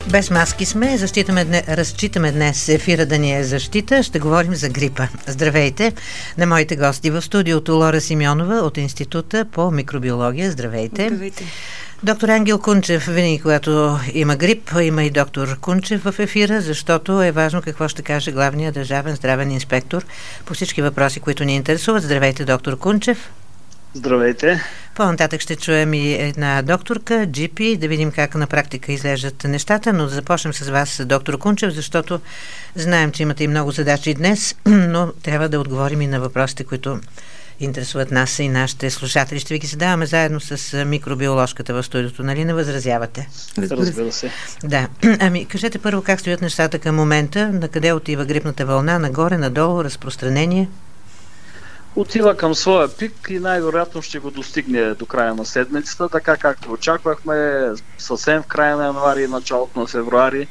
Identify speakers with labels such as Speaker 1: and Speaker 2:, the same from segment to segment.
Speaker 1: Без маски сме, разчитаме днес ефира да ни е защита. Ще говорим за грипа. Здравейте на моите гости в студиото: Лора Симеонова от Института по микробиология. Здравейте.
Speaker 2: Здравейте.
Speaker 1: Доктор Ангел Кунчев. Винаги, когато има грип, има и доктор Кунчев в ефира, защото е важно какво ще каже главният държавен здравен инспектор по всички въпроси, които ни интересуват. Здравейте, доктор Кунчев.
Speaker 3: Здравейте.
Speaker 1: По-нататък ще чуем и една докторка, GP, да видим как на практика изглеждат нещата, но да започнем с вас, доктор Кунчев, защото знаем, че имате и много задачи днес, но трябва да отговорим и на въпросите, които интересуват нас и нашите слушатели. Ще ви ги задаваме заедно с микробиоложката в студиото, нали не възразявате?
Speaker 3: Разбира се.
Speaker 1: Да. Ами, кажете първо как стоят нещата към момента, на къде отива грипната вълна, нагоре, надолу, разпространение?
Speaker 3: Отива към своя пик и най-вероятно ще го достигне до края на седмицата, така както очаквахме, съвсем в края на януари и началото на февруари.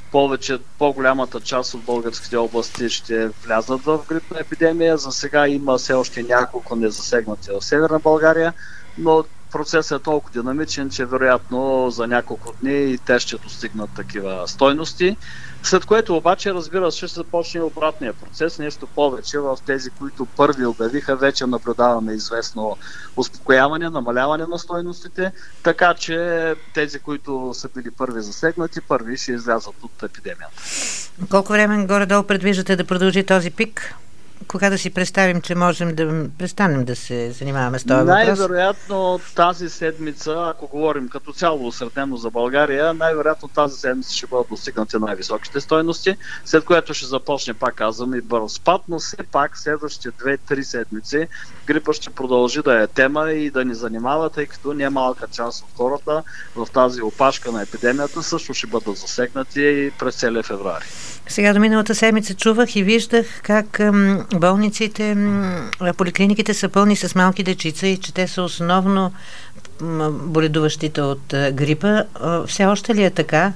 Speaker 3: По-голямата част от българските области ще влязат в грипна епидемия. За сега има все още няколко незасегнати в Северна България, но процесът е толкова динамичен, че вероятно за няколко дни и те ще достигнат такива стойности. След което обаче, разбира се, ще започне обратния процес. Нещо повече, в тези, които първи обявиха, вече наблюдаваме известно успокояване, намаляване на стойностите, така че тези, които са били първи засегнати, първи ще излязат от епидемията.
Speaker 1: Колко време горе-долу предвиждате да продължи този пик? Кога да си представим, че можем да престанем да се занимаваме с този въпрос?
Speaker 3: Най-вероятно тази седмица, ако говорим като цяло усреднено за България, най-вероятно тази седмица ще бъдат достигнати най-високите стойности, след което ще започне, пак казвам, и бърз спад, но все пак следващите 2-3 седмици грипа ще продължи да е тема и да ни занимава, тъй като немалка част от хората в тази опашка на епидемията също ще бъдат засегнати и през целия февруари.
Speaker 1: Сега до миналата седмица чувах и виждах как болниците, поликлиниките са пълни с малки дечица и че те са основно боледуващите от грипа. Все още ли е така?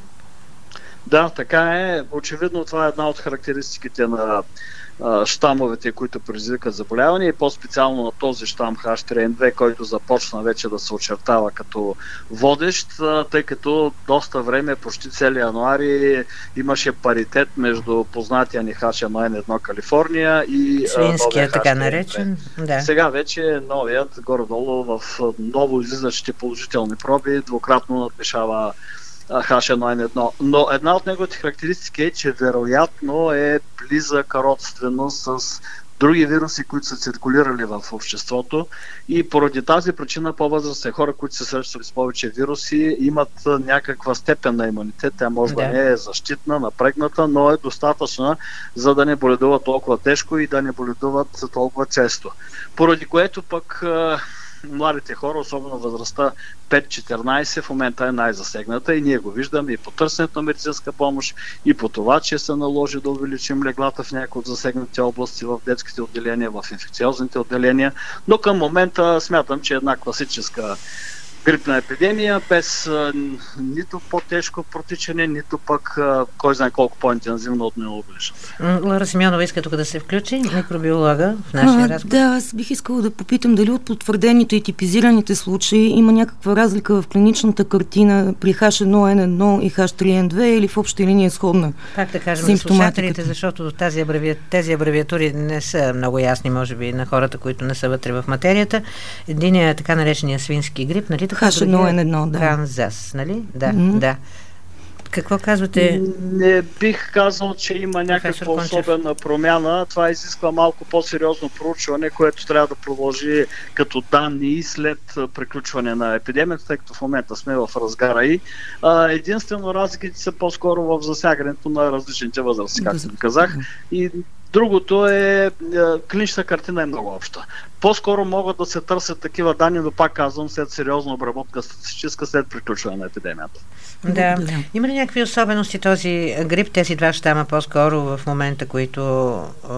Speaker 3: Да, така е. Очевидно това е една от характеристиките на щамовете, които предизвикат заболяване и по-специално на този щам H3N2, който започна вече да се очертава като водещ, тъй като доста време, почти целия януари, имаше паритет между познатия ни H1N1 Калифорния и
Speaker 1: свинския, така наречен. Да.
Speaker 3: Сега вече новият, горе-долу в ново излизащите положителни проби, двукратно надвишава H1N1. Но една от неговите характеристики е, че вероятно е близък родствено с други вируси, които са циркулирали в обществото и поради тази причина по-възрастни хора, които се срещат с повече вируси, имат някаква степен на имунитет. Тя може да не е защитна, напрегната, но е достатъчна, за да не боледуват толкова тежко и да не боледуват толкова често. Поради което пък младите хора, особено възрастта 5-14, в момента е най-засегната и ние го виждаме и по търсенето на медицинска помощ, и по това, че се наложи да увеличим леглата в някои от засегнатите области, в детските отделения, в инфекциозните отделения, но към момента смятам, че е една класическа грипна епидемия, без нито по-тежко протичане, нито пък кой знае колко по-интензивно от миналогодишната.
Speaker 1: Лора Симеонова иска тук да се включи, микробиолога в нашия разговор.
Speaker 2: Да, аз бих искала да попитам дали от потвърдените и типизираните случаи има някаква разлика в клиничната картина при H1N1 и H3N2 или в обща линия сходна?
Speaker 1: Пак да кажем на слушателите, защото тези абревиатури не са много ясни, може би, на хората, които не са вътре в материята. Единият е така наречения свински грип, нали?
Speaker 2: H1N1, да.
Speaker 1: Канзас, нали? Да, да. Какво казвате?
Speaker 3: Не бих казал, че има някаква особена промяна. Това изисква малко по-сериозно проучване, което трябва да продължи като данни след приключване на епидемията, тъй като в момента сме в разгара и единствено разликите са по-скоро в засягането на различните възрасти, както казах. И другото е, клиничната картина е много обща. По-скоро могат да се търсят такива данни, но пак казвам, след сериозна обработка статистическа, след приключване на епидемията.
Speaker 1: Да. Има ли някакви особености този грип, тези два щама по-скоро в момента, които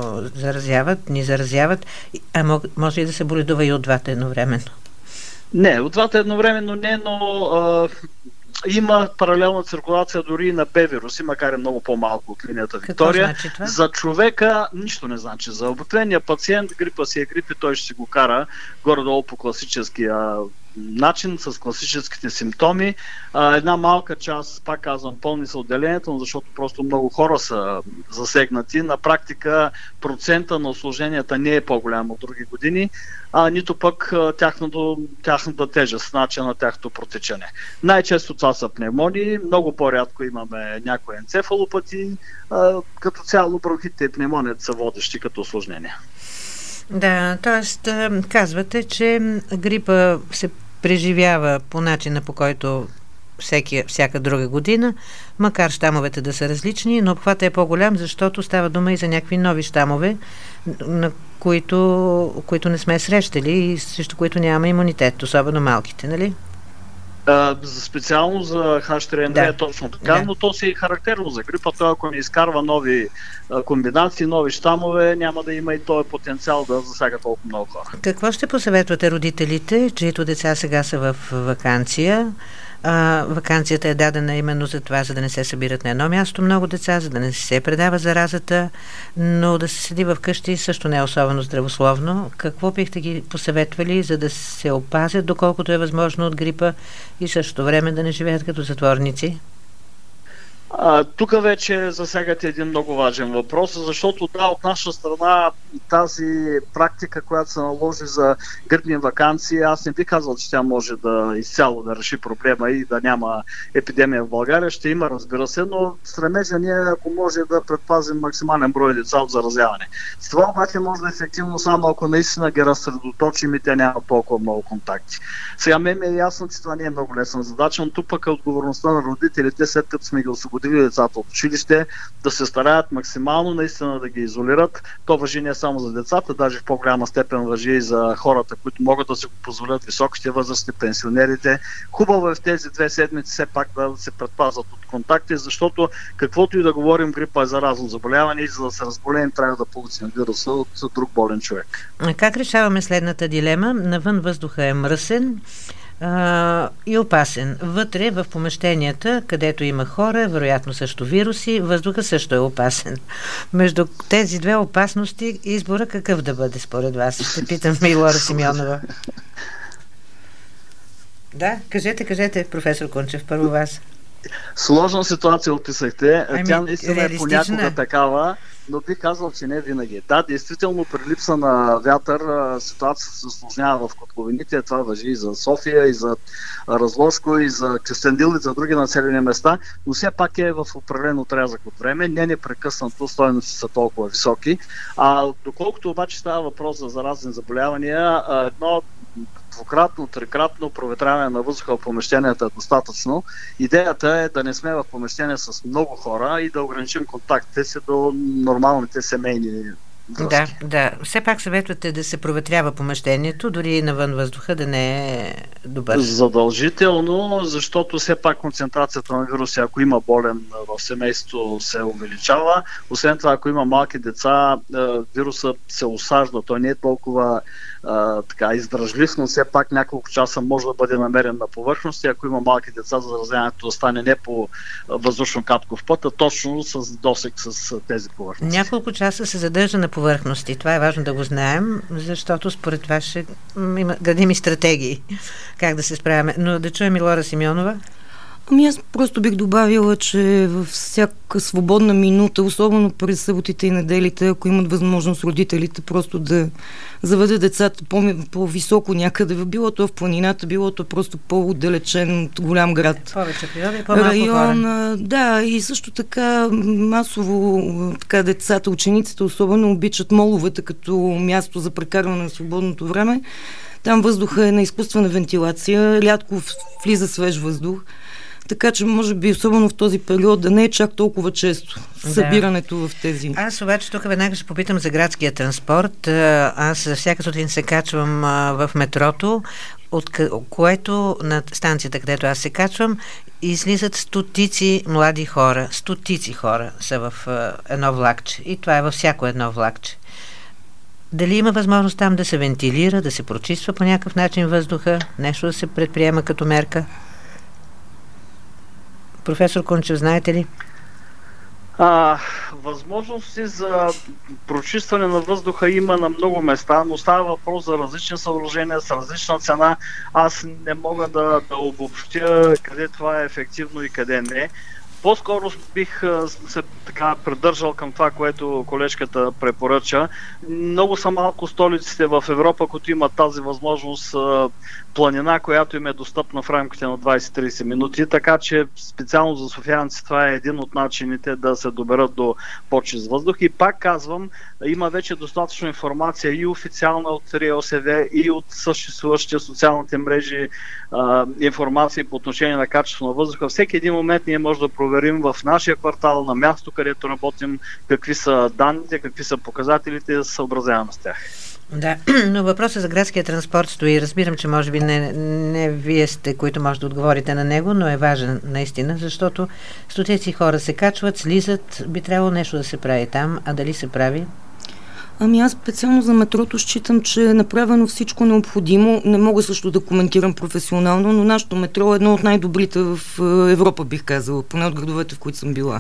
Speaker 1: ни заразяват, а може и да се боледува и от двата едновременно? Не,
Speaker 3: от двата едновременно не, но има паралелна циркулация дори и на Б-вируси, макар и много по-малко от линията Виктория.
Speaker 1: Значи това?
Speaker 3: За човека нищо не значи. За обикновения пациент грипа си е грип и той ще си го кара горе-долу по класическия начин, с класическите симптоми. Една малка част, пак казвам, пълни са отделението, но защото просто много хора са засегнати. На практика процента на усложненията не е по-голям от други години, нито пък тяхната тежест, начин на тяхното протичане. Най-често това са пневмонии, много по-рядко имаме някои енцефалопатии, като цяло бронхите и пневмонията са водещи като усложнения.
Speaker 1: Да, т.е. казвате, че грипа се преживява по начина, по който всяка друга година, макар щамовете да са различни, но обхватът е по-голям, защото става дума и за някакви нови щамове, на които не сме срещали и срещу които нямаме имунитет, особено малките, нали?
Speaker 3: Специално за H3N2 е точно така, но то си е характерно за грипа. Той, ако не изкарва нови комбинации, нови щамове, няма да има и този потенциал да засяга толкова много хора.
Speaker 1: Какво ще посъветвате родителите, чието деца сега са в ваканция? Ваканцията е дадена именно за това, за да не се събират на едно място много деца, за да не се предава заразата, но да се седи в къщи също не е особено здравословно. Какво бихте ги посъветвали, за да се опазят, доколкото е възможно, от грипа и същото време да не живеят като затворници?
Speaker 3: Тук вече засягате един много важен въпрос, защото от наша страна тази практика, която се наложи за грипни ваканции, аз не би казал, че тя може да изцяло да реши проблема и да няма епидемия в България. Ще има, разбира се, но стремежа ни е, ако може, да предпазим максимален брой деца от заразяване. С това обаче може да е ефективно само ако наистина ги разсредоточим и те нямат толкова много контакти. Сега ми е ясно, че това не е много лесна задача, но тук пък е отговорността на родителите, след като сме ги освободили децата от училище, да се стараят максимално наистина да ги изолират. То важи не само за децата, даже в по-голяма степен важи и за хората, които могат да си го позволят, високите възрастни, пенсионерите. Хубаво е в тези 2 седмици все пак да се предпазват от контакти, защото каквото и да говорим, грипа е заразно заболяване и за да се разболеем, трябва да получим вируса от друг болен човек.
Speaker 1: Как решаваме следната дилема? Навън въздуха е мръсен и опасен. Вътре в помещенията, където има хора, вероятно също вируси, въздуха също е опасен. Между тези две опасности избора какъв да бъде според вас? Ще питам Милора Симеонова. Да, кажете, професор Кунчев, първо вас.
Speaker 3: Сложна ситуация описахте. Тя наистина е
Speaker 1: реалистична.
Speaker 3: Понякога такава, но бих казал, че не винаги. Да, действително при липса на вятър ситуацията се усложнява в котловините. Това важи и за София, и за Разложко, и за Кюстендил, и за други населени места, но все пак е в определен отрязък от време. Не непрекъснато стойности са толкова високи. Доколкото обаче става въпрос за заразни заболявания, едно двукратно, трикратно проветряване на въздуха в помещенията е достатъчно. Идеята е да не сме в помещение с много хора и да ограничим контактите си до нормалните семейни връзки.
Speaker 1: Да. Все пак съветвате да се проветрява помещението, дори навън въздуха да не е добър.
Speaker 3: Задължително, защото все пак концентрацията на вируси, ако има болен в семейството, се увеличава. Освен това, ако има малки деца, вируса се осажда. Той не е толкова издръжлив, но все пак няколко часа може да бъде намерен на повърхност и ако има малки деца, заразяването да стане не по въздушно-капков път, а точно с досег с тези повърхности.
Speaker 1: Няколко часа се задържа на повърхности. Това е важно да го знаем, защото според вас ще градим и стратегии как да се справяме. Но да чуем Милора Симеонова.
Speaker 2: Аз просто бих добавила, че във всяка свободна минута, особено през съботите и неделите, ако имат възможност родителите просто да заведат децата по-високо някъде, било то в планината, било то просто по-отдалечен от голям град.
Speaker 1: Повече природа и по-малко хора.
Speaker 2: Да, и също така масово децата, учениците особено обичат моловете като място за прекарване на свободното време. Там въздуха е на изкуствена вентилация, рядко влиза свеж въздух. Така че може би особено в този период да не е чак толкова често събирането в тези.
Speaker 1: Аз обаче тук веднага ще попитам за градския транспорт. Аз всяка сутрин се качвам в метрото, от което на станцията, където аз се качвам, излизат стотици млади хора. Стотици хора са в едно влакче. И това е във всяко едно влакче. Дали има възможност там да се вентилира, да се прочиства по някакъв начин въздуха, нещо да се предприема като мерка? Професор Кунчев, знаете ли?
Speaker 3: Възможности за прочистване на въздуха има на много места, но става въпрос за различни съоръжения с различна цена. Аз не мога да обобщя къде това е ефективно и къде не. По-скоро бих се така придържал към това, което колежката препоръча. Много са малко столиците в Европа, които имат тази възможност, планина, която им е достъпна в рамките на 20-30 минути, така че специално за софиянци това е един от начините да се доберат до по-чист въздух. И пак казвам, има вече достатъчно информация и официална от РИОСВ, и от съществуващите социалните мрежи информация по отношение на качество на въздуха. Всеки един момент ние може да проверим в нашия квартал, на място, където работим, какви са данните, какви са показателите и да се съобразяваме с тях.
Speaker 1: Да, но въпросът за градския транспорт стои. Разбирам, че може би не вие сте, които може да отговорите на него, но е важен наистина, защото стотици хора се качват, слизат, би трябвало нещо да се прави там, а дали се прави?
Speaker 2: Аз специално за метрото считам, че е направено всичко необходимо. Не мога също да коментирам професионално, но нашето метро е едно от най-добрите в Европа, бих казала, поне от градовете, в които съм била.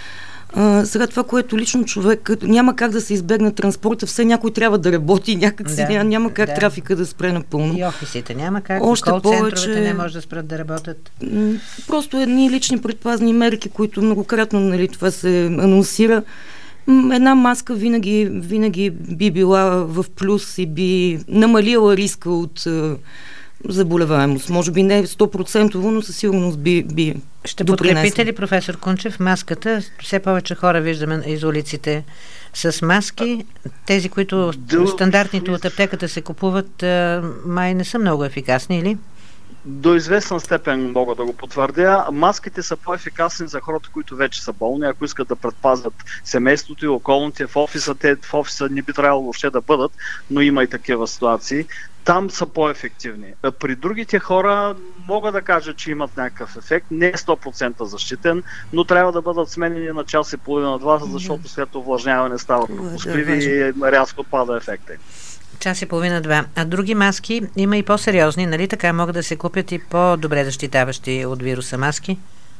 Speaker 2: Сега това, което лично човек няма как да се избегне транспорта, все някой трябва да работи, няма как трафика да спре напълно.
Speaker 1: И офисите няма как,
Speaker 2: още
Speaker 1: кол-центровете не може да спрат да работят.
Speaker 2: Просто едни лични предпазни мерки, които многократно това се анонсира. Една маска винаги би била в плюс и би намалила риска от заболеваемост. Може би не 100%, но със сигурност би
Speaker 1: Ще подкрепите ли, професор Кунчев, маската? Все повече хора виждаме из улиците с маски. Тези, които стандартните от аптеката се купуват, май не са много ефикасни, или?
Speaker 3: До известна степен мога да го потвърдя. Маските са по-ефикасни за хората, които вече са болни, ако искат да предпазват семейството и околните в офиса. Те в офиса не би трябвало въобще да бъдат, но има и такива ситуации. Там са по-ефективни. При другите хора мога да кажа, че имат някакъв ефект. Не е 100% защитен, но трябва да бъдат сменени на час и половина-два, защото след увлажняване стават пропускливи и рязко пада ефекта.
Speaker 1: Час и половина-два. А други маски има и по-сериозни, нали така? Могат да се купят и по-добре защитаващи от вируса маски?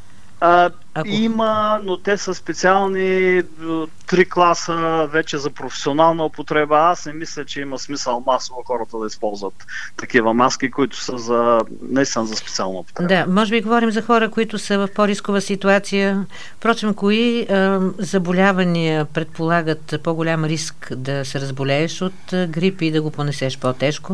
Speaker 3: Има, но те са специални 3 класа вече за професионална употреба. Аз не мисля, че има смисъл масово хората да използват такива маски, които са наистина за специална употреба.
Speaker 1: Да, може би говорим за хора, които са в по-рискова ситуация. Впрочем, кои заболявания предполагат по-голям риск да се разболееш от грип и да го понесеш по-тежко?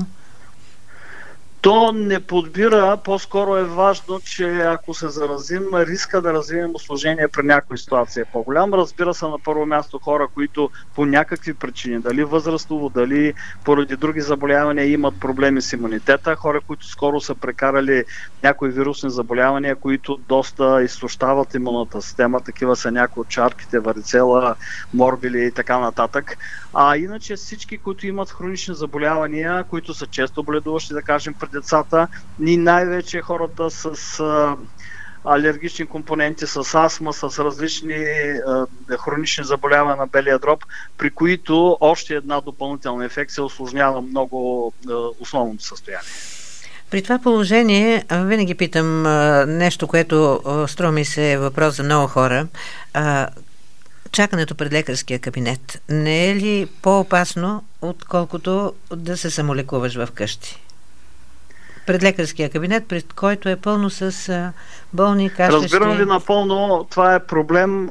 Speaker 3: То не подбира, по-скоро е важно, че ако се заразим, риска да развием усложнение при някои ситуации е по-голям. Разбира се, на първо място хора, които по някакви причини, дали възрастово, дали поради други заболявания имат проблеми с имунитета, хора, които скоро са прекарали някои вирусни заболявания, които доста изтощават имунната система, такива са някои от чарките, варицела, морбили и така нататък. А иначе всички, които имат хронични заболявания, които са често боледуващи, да кажем, при децата, и най-вече хората с алергични компоненти, с астма, с различни хронични заболявания на белия дроб, при които още една допълнителна инфекция усложнява много основното състояние.
Speaker 1: При това положение винаги питам нещо, което струва ми се е въпрос за много хора. Чакането пред лекарския кабинет не е ли по-опасно, отколкото да се самолекуваш в къщи? Пред лекарския кабинет, пред който е пълно с болни, кашлящи.
Speaker 3: Разбирам ви напълно, това е проблем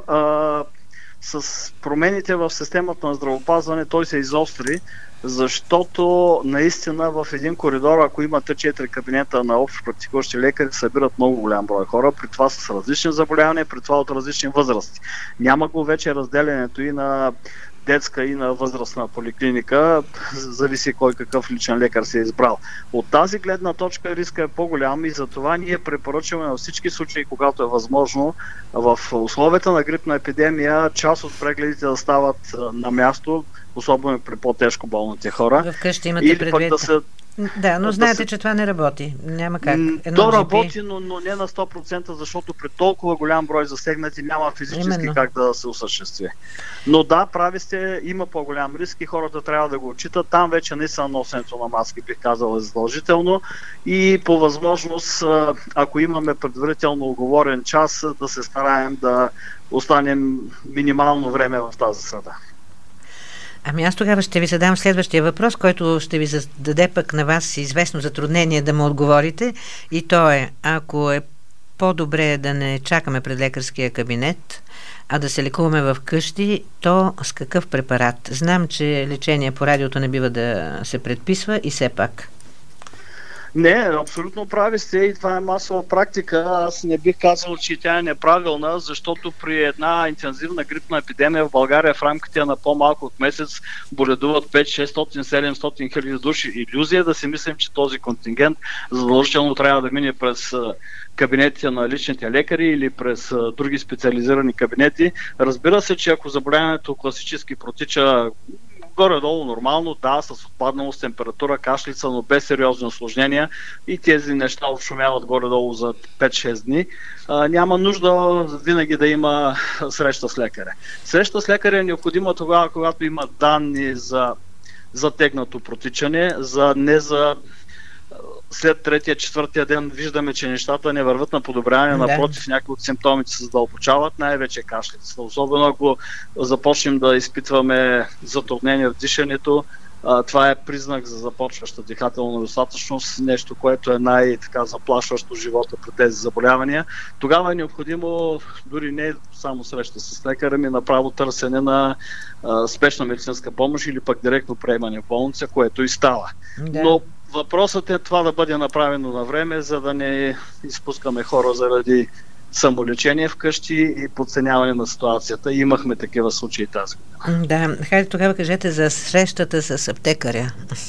Speaker 3: с промените в системата на здравеопазване, той се изостри, защото наистина в един коридор, ако имате 4 кабинета на общо практикуващи лекари, събират много голям брой хора, при това с различни заболявания, при това от различни възрасти. Няма го вече разделянето и на детска и на възрастна поликлиника, зависи кой какъв личен лекар се е избрал. От тази гледна точка риска е по-голям и затова ние препоръчваме на всички случаи, когато е възможно, в условията на грипна епидемия, част от прегледите да стават на място, особено при по-тежко болните хора.
Speaker 1: Вкъщи имате
Speaker 3: или
Speaker 1: предвид?
Speaker 3: пък
Speaker 1: Да, но знаете, че това не работи. Няма как.
Speaker 3: То работи, но не на 100%, защото при толкова голям брой засегнати няма физически как да се осъществи. Но да, прави сте, има по-голям риск и хората трябва да го отчитат. Там вече не са носенето на маски, бих казал, е задължително и по възможност, ако имаме предварително оговорен час, да се стараем да останем минимално време в тази среда.
Speaker 1: Ами аз тогава ще ви задам следващия въпрос, който ще ви даде пък на вас известно затруднение да му отговорите, и то е, ако е по-добре да не чакаме пред лекарския кабинет, а да се лекуваме в къщи, то с какъв препарат? Знам, че лечение по радиото не бива да се предписва и все пак.
Speaker 3: Не, абсолютно прави сте и това е масова практика. Аз не бих казал, че тя е неправилна, защото при една интензивна грипна епидемия в България в рамките на по-малко от месец боледуват 5-600-700 хиляди души. Илюзия да си мислим, че този контингент задължително трябва да мине през кабинетите на личните лекари или през други специализирани кабинети. Разбира се, че ако заболяването класически протича горе-долу нормално, да, с отпадналост, температура, кашлица, но без сериозни осложнения и тези неща обшумяват горе-долу за 5-6 дни, няма нужда винаги да има среща с лекаря. Среща с лекаря е необходима тогава, когато има данни за затегнато протичане, не за след третия, четвъртия ден виждаме, че нещата не върват на подобряване, напротив, някои от симптомите се задълбочават, най-вече кашлицата. Особено ако започнем да изпитваме затруднение в дишането, това е признак за започваща дихателна недостатъчност, нещо, което е най-така заплашващо живота при тези заболявания. Тогава е необходимо дори не само среща с лекаря, ми направо търсене на спешна медицинска помощ или пък директно приемане в болница, което и става. Да. Но въпросът е това да бъде направено на време, за да не изпускаме хора заради самолечение вкъщи и подценяване на ситуацията. И имахме такива случаи тази година.
Speaker 1: Да, хайде тогава кажете за срещата с аптекаря.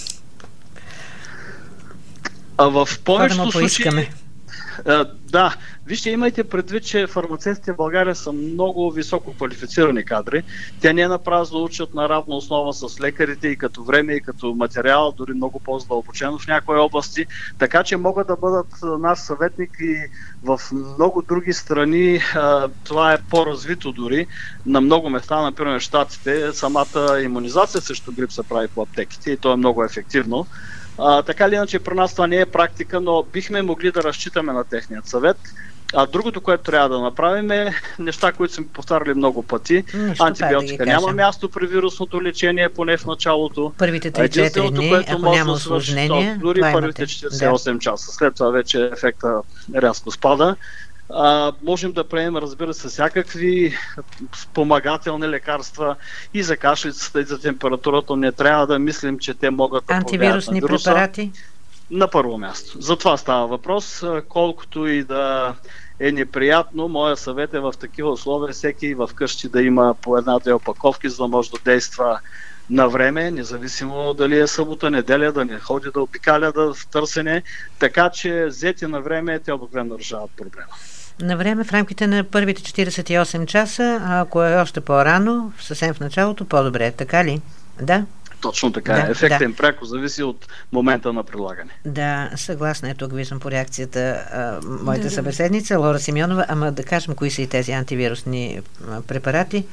Speaker 3: В повечето
Speaker 1: случаи...
Speaker 3: Да, вижте, имайте предвид, че фармацевтите в България са много високо квалифицирани кадри. Те не напразно учат на равна основа с лекарите и като време, и като материал, дори много по-задълбочено в някои области, така че могат да бъдат наш съветник и в много други страни. Това е по-развито дори. На много места, например в Щатите, самата имунизация срещу грип се прави по аптеките и то е много ефективно. Така или иначе при нас това не е практика, но бихме могли да разчитаме на техният съвет. Другото, което трябва да направим е неща, които сме повтаряли много пъти. Антибиотика няма място при вирусното лечение, поне в началото.
Speaker 1: Първите 3-4 дни, ако няма осложнения,
Speaker 3: дори първите 48 часа. След това вече ефекта рязко спада. Можем да приемем, разбира се, всякакви спомагателни лекарства и за кашлицата, и за температурата. Не трябва да мислим, че те могат да повлияят на вируса.
Speaker 1: Антивирусни препарати?
Speaker 3: На първо място. За това става въпрос. Колкото и да е неприятно, моя съвет е в такива условия всеки в къщи да има по една-две опаковки, за да може да действа на време, независимо дали е събота, неделя, да не ходи да обикаля в търсене, така че взети на време, те обикновено решават проблема.
Speaker 1: На време в рамките на първите 48 часа, а ако е още по-рано, съвсем в началото, по-добре. Така ли? Да?
Speaker 3: Точно така е. Ефектен пряко зависи от момента на прилагане.
Speaker 1: Да, съгласна е, тук виждам по реакцията моята събеседница, Лора Симеонова, ама да кажем кои са и тези антивирусни препарати.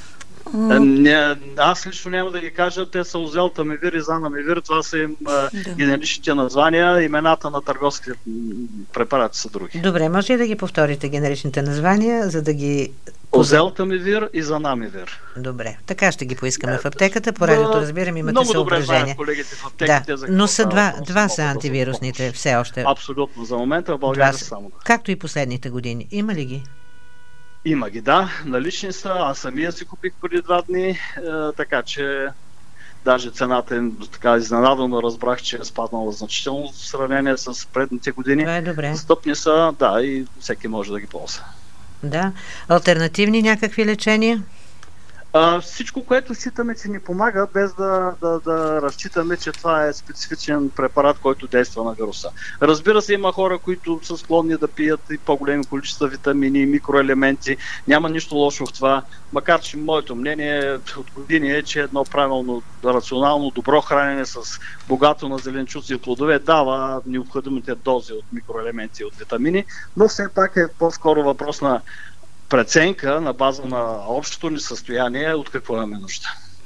Speaker 3: Аз лично няма да ги кажа, те са Озелтамивир и Занамивир, това са им генеричните названия, имената на търговските препарати са други.
Speaker 1: Добре, може ли да ги повторите генеричните названия, за да ги...
Speaker 3: Озелтамивир и Занамивир.
Speaker 1: Добре, така ще ги поискаме в аптеката, по радиото разбирам, имате съображение.
Speaker 3: Много добре колегите в аптеките.
Speaker 1: Да, но са два са антивирусните все още.
Speaker 3: Абсолютно, за момента в България само.
Speaker 1: Както и последните години. Има ли ги?
Speaker 3: Има ги, да, налични са, аз самия си купих преди 2 дни, така че даже цената е така изненадано, разбрах, че е спаднала значително в сравнение с предните години.
Speaker 1: Това е добре.
Speaker 3: Стъпни са, да, и всеки може да ги ползва.
Speaker 1: Да. Алтернативни някакви лечения?
Speaker 3: Всичко, което считаме, че ни помага, без да разчитаме, че това е специфичен препарат, който действа на вируса. Разбира се, има хора, които са склонни да пият и по-големи количества витамини, микроелементи. Няма нищо лошо в това, макар че моето мнение от години е, че едно правилно, рационално, добро хранене с богато на зеленчуци и плодове дава необходимите дози от микроелементи и от витамини, но все пак е по-скоро въпрос на преценка на база на общото ни състояние от какво имаме нужда.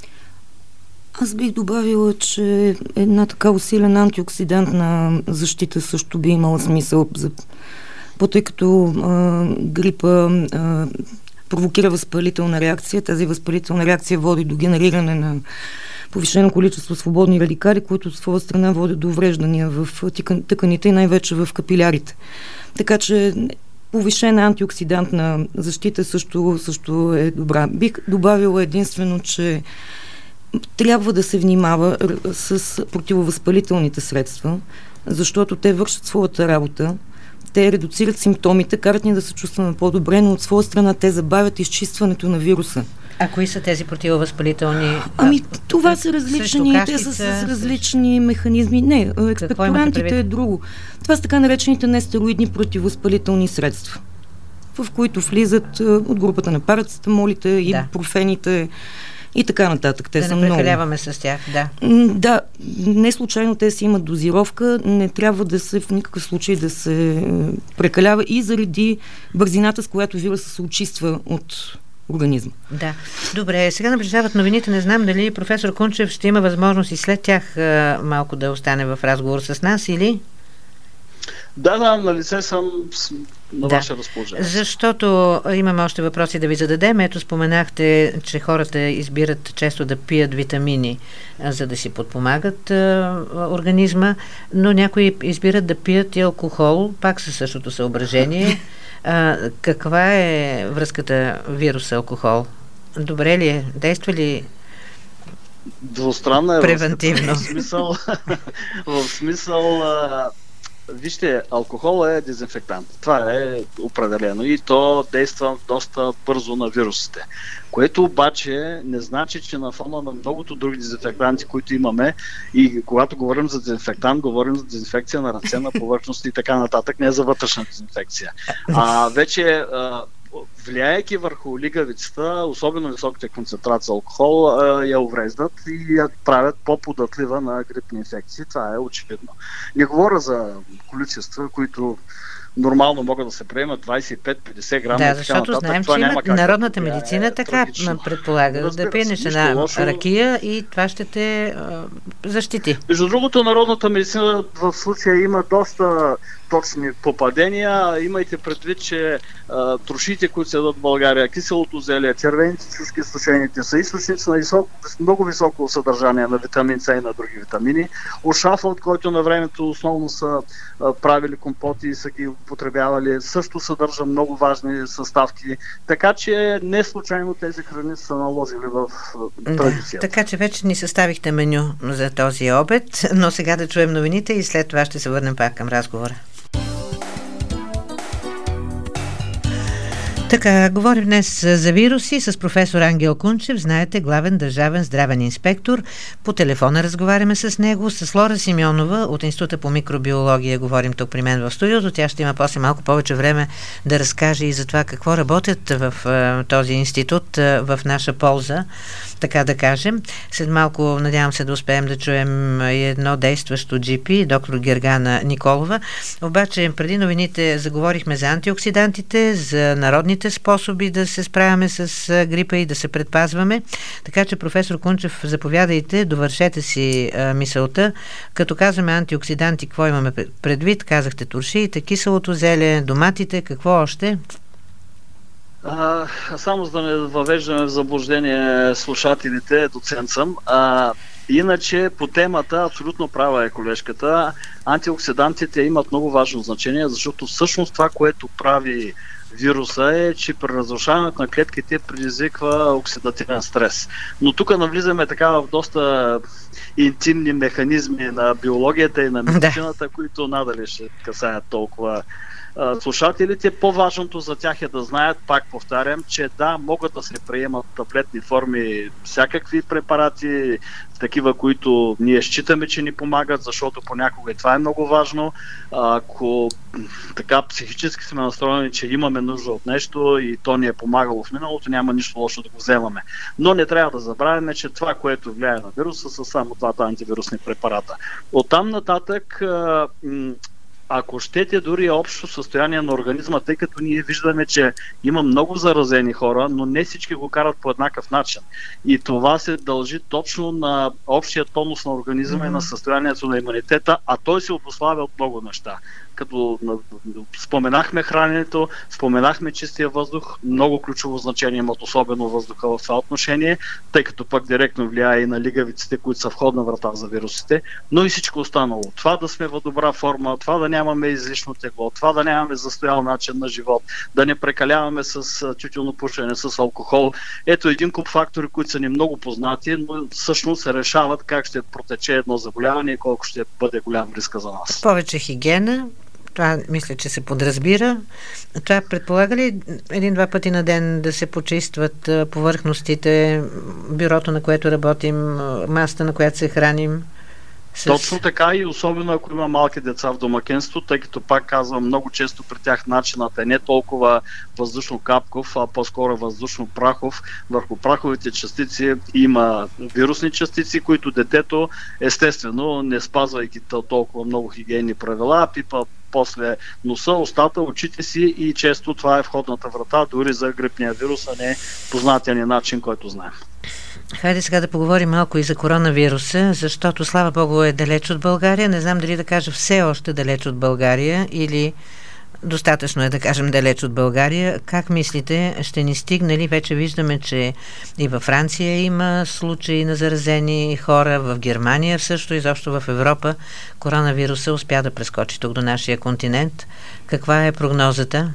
Speaker 2: Аз бих добавила, че една така усилена антиоксидантна защита също би имала смисъл, тъй като грипа провокира възпалителна реакция. Тази възпалителна реакция води до генериране на повишено количество свободни радикали, които от своя страна водят до увреждания в тъканите и най-вече в капилярите. Така че повишена антиоксидантна защита също е добра. Бих добавила единствено, че трябва да се внимава с противовъзпалителните средства, защото те вършат своята работа. Те редуцират симптомите, карат ни да се чувстваме по-добре, но от своя страна те забавят изчистването на вируса.
Speaker 1: А кои са тези противовъзпалителни?
Speaker 2: Това са различни, те са с различни механизми. Не, експекторантите е друго. Това са така наречените нестероидни противовъзпалителни средства, в които влизат от групата на парацетамолите, ибупрофените и така нататък. Те са много.
Speaker 1: Не прекаляваме с тях, да.
Speaker 2: Да, не случайно те си имат дозировка, не трябва в никакъв случай да се прекалява и заради бързината, с която вируса се очиства от организма.
Speaker 1: Да. Добре, сега наближават новините. Не знам дали професор Кунчев ще има възможност и след тях малко да остане в разговор с нас, или?
Speaker 3: Да, на лице съм на ваше разположение.
Speaker 1: Защото имаме още въпроси да ви зададем. Ето, споменахте, че хората избират често да пият витамини, за да си подпомагат организма, но някои избират да пият и алкохол, пак със същото съображение. Каква е връзката вирус-алкохол? Добре ли е? Действа ли
Speaker 3: двустранна е
Speaker 1: превентивно?
Speaker 3: В смисъл вижте, алкохол е дезинфектант. Това е определено и то действа доста бързо на вирусите. Което обаче не значи, че на фона на многото други дезинфектанти, които имаме, и когато говорим за дезинфектант, говорим за дезинфекция на ръце, на повърхности и така нататък, не за вътрешна дезинфекция. Вече влияйки върху лигавицата, особено високите концентрации алкохол я увреждат и я правят по-податлива на грипни инфекции. Това е очевидно. Не говоря за количества, които нормално могат да се приемат 25-50 грама.
Speaker 1: Да, защото знаем, че народната медицина така предполага да пиенеш една ракия и това ще те защити.
Speaker 3: Между другото, народната медицина в случая има доста точни попадения. Имайте предвид, че трошите, които се дадат в България, киселото зеле, червените чушки, сушените са източници на много високо съдържание на витамин С и на други витамини. Ошафа, от който на времето основно са правили компоти и са ги употребявали, също съдържа много важни съставки. Така че не случайно тези храни са наложили в традицията.
Speaker 1: Така че вече ни съставихте меню за този обед, но сега да чуем новините и след това ще се върнем пак към разговора. Така, говорим днес за вируси с професор Ангел Кунчев, знаете, главен държавен здравен инспектор. По телефона разговаряме с него, с Лора Симеонова от Института по микробиология. Говорим тук при мен в студиото. Тя ще има после малко повече време да разкаже и за това какво работят в този институт в наша полза, така да кажем. След малко, надявам се да успеем да чуем едно действащо GP, доктор Гергана Николова. Обаче, преди новините заговорихме за антиоксидантите, за народните способи да се справяме с грипа и да се предпазваме. Така че, професор Кунчев, заповядайте, довършете си мисълта. Като казваме антиоксиданти, какво имаме предвид? Казахте туршиите, киселото зеле, доматите, какво още?
Speaker 3: Само за да не въвеждаме в заблуждение слушателите, доцент съм. Иначе по темата абсолютно права е колежката. Антиоксидантите имат много важно значение, защото всъщност това, което прави вируса е, че при разрушаването на клетките предизвиква оксидативен стрес. Но тук навлизаме така в доста интимни механизми на биологията и на медицината, които надали ще касаят толкова слушателите, по-важното за тях е да знаят, пак повтарям, че да, могат да се приемат таблетни форми, всякакви препарати, такива, които ние считаме, че ни помагат, защото понякога и това е много важно. Ако така психически сме настроени, че имаме нужда от нещо и то ни е помагало в миналото, няма нищо лошо да го вземаме. Но не трябва да забравяме, че това, което влияе на вируса, са само двата антивирусни препарата. Оттам нататък, ако щете, дори общо състояние на организма, тъй като ние виждаме, че има много заразени хора, но не всички го карат по еднакъв начин. И това се дължи точно на общия тонус на организма и на състоянието на имунитета, а той се обуславя от много неща. Като споменахме храненето, споменахме чистия въздух, много ключово значение имат особено въздуха в това отношение, тъй като пък директно влияе и на лигавиците, които са входна врата за вирусите, но и всичко останало. Това да сме в добра форма, това да нямаме излишно тегло, това да нямаме застоял начин на живот, да не прекаляваме с тютюнопушене, с алкохол. Ето един куп фактори, които са ни много познати, но всъщност се решават как ще протече едно заболяване и колко ще бъде голям риска за нас.
Speaker 1: Повече хигиена, това мисля, че се подразбира. Това предполага ли един-два пъти на ден да се почистват повърхностите, бюрото, на което работим, масата, на която се храним?
Speaker 3: Точно така, и особено ако има малки деца в домакинство, тъй като, пак казвам, много често при тях начинът е не толкова въздушно-капков, а по-скоро въздушно-прахов. Върху праховите частици има вирусни частици, които детето, естествено, не спазвайки толкова много хигиенни правила, пипа после носа, устата, очите си и често това е входната врата дори за грипния вирус, а не познатия ни начин, който знаем.
Speaker 1: Хайде сега да поговорим малко и за коронавируса, защото, слава Богу, е далеч от България. Не знам дали да кажа все още далеч от България или достатъчно е да кажем далеч от България. Как мислите, ще ни стигне ли? Вече виждаме, че и във Франция има случаи на заразени хора, в Германия също, изобщо в Европа. Коронавируса успя да прескочи тук до нашия континент. Каква е прогнозата?